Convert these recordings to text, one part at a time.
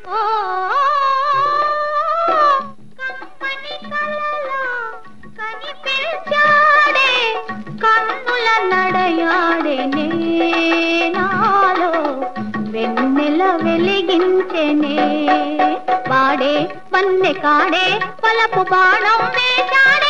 ఓ కమ్మని కలలా కనిపించాడే కన్నుల నడయాడే నాలో వెన్నెల వెలిగించెనే వాడే వన్నె కాడే పలపు బాణం వేశాడే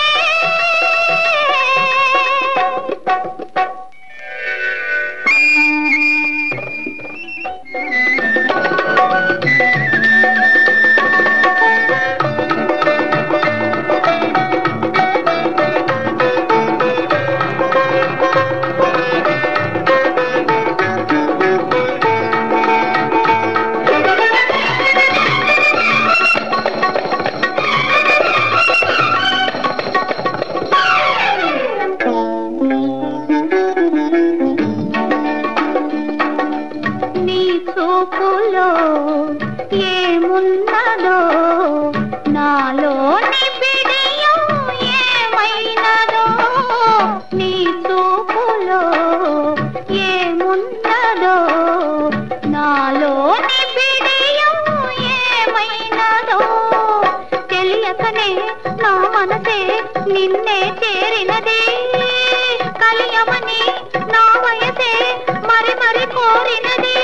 చూపులో ఏమున్నదో నాలోని బిడియం ఏమైనదో నీ చూపులో ఏమున్నదో నాలోని బిడియం ఏమైనదో తెలియకనే నా మనసే నిన్నే చేరినది కలియమని నా వయసే మరి మరి కోరినది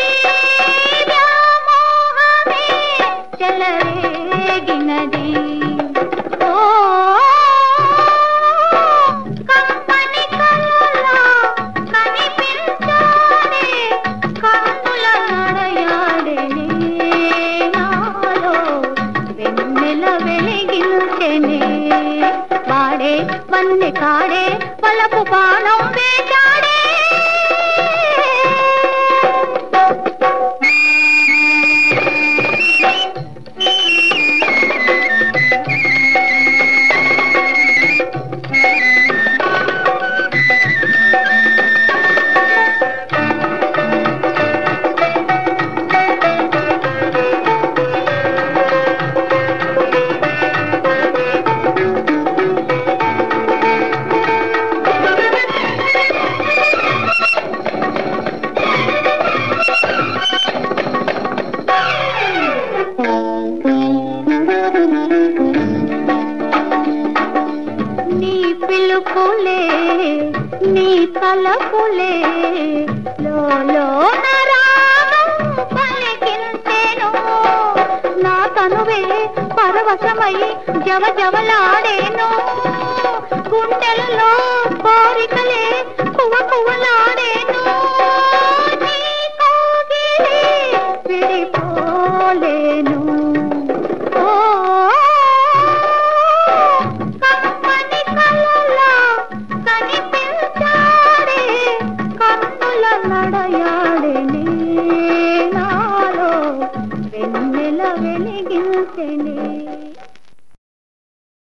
చెలరేగినది ఓ కమ్మని కలలా కనిపించాడే కన్నుల నడయాడే నాలో వెన్నెల వెలిగించెనే వాడే వన్నె కాడే పలపు బాణం వేశాడే నీ పిలుపులే నీ తలపులే లోలోన రాగం పలికించెను నా తనువే పరవశమై జవజవలాడేను గుండెలలో కోరికలే